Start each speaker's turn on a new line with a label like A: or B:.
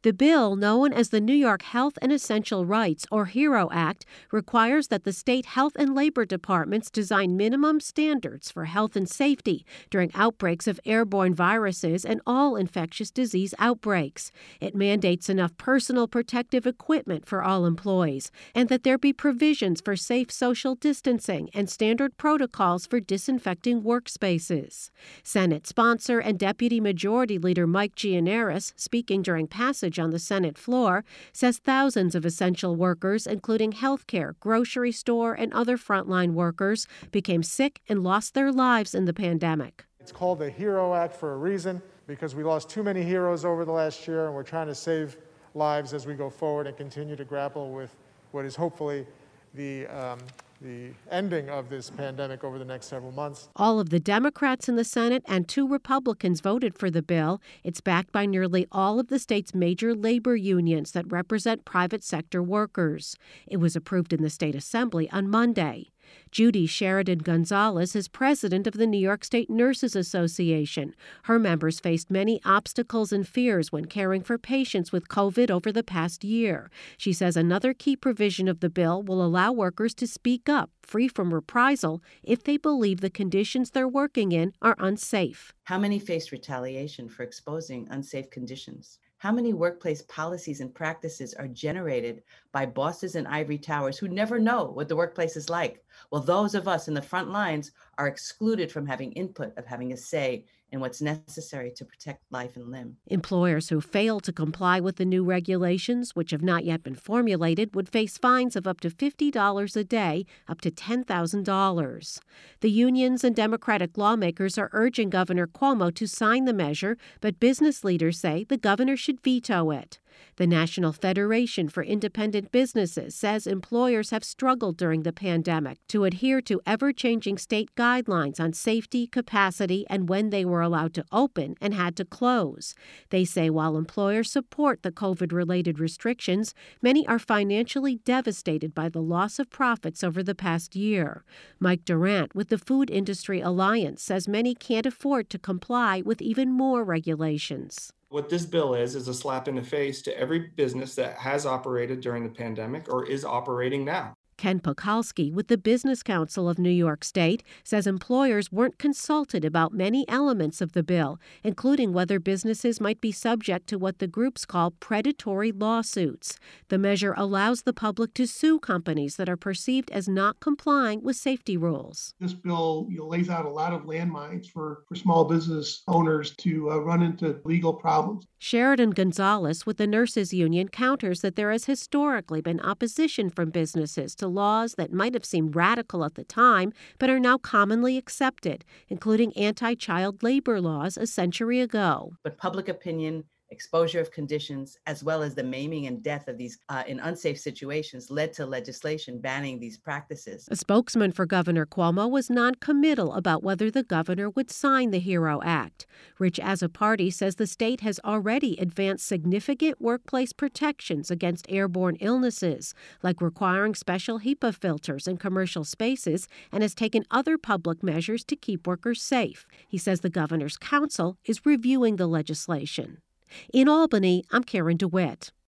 A: The bill, known as the New York Health and Essential Rights, or HERO Act, requires that the state health and labor departments design minimum standards for health and safety during outbreaks of airborne viruses and all infectious disease outbreaks. It mandates enough personal protective equipment for all employees, and that there be provisions for safe social distancing and standard protocols for disinfecting workspaces. Senate sponsor and Deputy Majority Leader Mike Gianaris, speaking during passage on the Senate floor, says thousands of essential workers, including healthcare, grocery store, and other frontline workers, became sick and lost their lives in the pandemic.
B: It's called the HERO Act for a reason, because we lost too many heroes over the last year, and we're trying to save lives as we go forward and continue to grapple with what is hopefully the ending of this pandemic over the next several months.
A: All of the Democrats in the Senate and 2 Republicans voted for the bill. It's backed by nearly all of the state's major labor unions that represent private sector workers. It was approved in the state assembly on Monday. Judy Sheridan Gonzalez is president of the New York State Nurses Association. Her members faced many obstacles and fears when caring for patients with COVID over the past year. She says another key provision of the bill will allow workers to speak up, free from reprisal, if they believe the conditions they're working in are unsafe.
C: How many faced retaliation for exposing unsafe conditions? How many workplace policies and practices are generated by bosses in ivory towers who never know what the workplace is like? Well, those of us in the front lines are excluded from having input, of having a say in what's necessary to protect life and limb.
A: Employers who fail to comply with the new regulations, which have not yet been formulated, would face fines of up to $50 a day, up to $10,000. The unions and Democratic lawmakers are urging Governor Cuomo to sign the measure, but business leaders say the governor should veto it. The National Federation for Independent Businesses says employers have struggled during the pandemic to adhere to ever-changing state guidelines on safety, capacity, and when they were allowed to open and had to close. They say while employers support the COVID-related restrictions, many are financially devastated by the loss of profits over the past year. Mike Durant with the Food Industry Alliance says many can't afford to comply with even more regulations.
D: What this bill is a slap in the face to every business that has operated during the pandemic or is operating now.
A: Ken Pokalski with the Business Council of New York State says employers weren't consulted about many elements of the bill, including whether businesses might be subject to what the groups call predatory lawsuits. The measure allows the public to sue companies that are perceived as not complying with safety rules.
E: This bill lays out a lot of landmines for small business owners to run into legal problems.
A: Sheridan Gonzalez with the Nurses Union counters that there has historically been opposition from businesses to laws that might have seemed radical at the time but are now commonly accepted, including anti-child labor laws a century ago.
C: But public opinion, exposure of conditions, as well as the maiming and death of these in unsafe situations led to legislation banning these practices.
A: A spokesman for Governor Cuomo was non-committal about whether the governor would sign the HERO Act. Rich Azzopardi says the state has already advanced significant workplace protections against airborne illnesses, like requiring special HEPA filters in commercial spaces, and has taken other public measures to keep workers safe. He says the governor's council is reviewing the legislation. In Albany, I'm Karen DeWitt.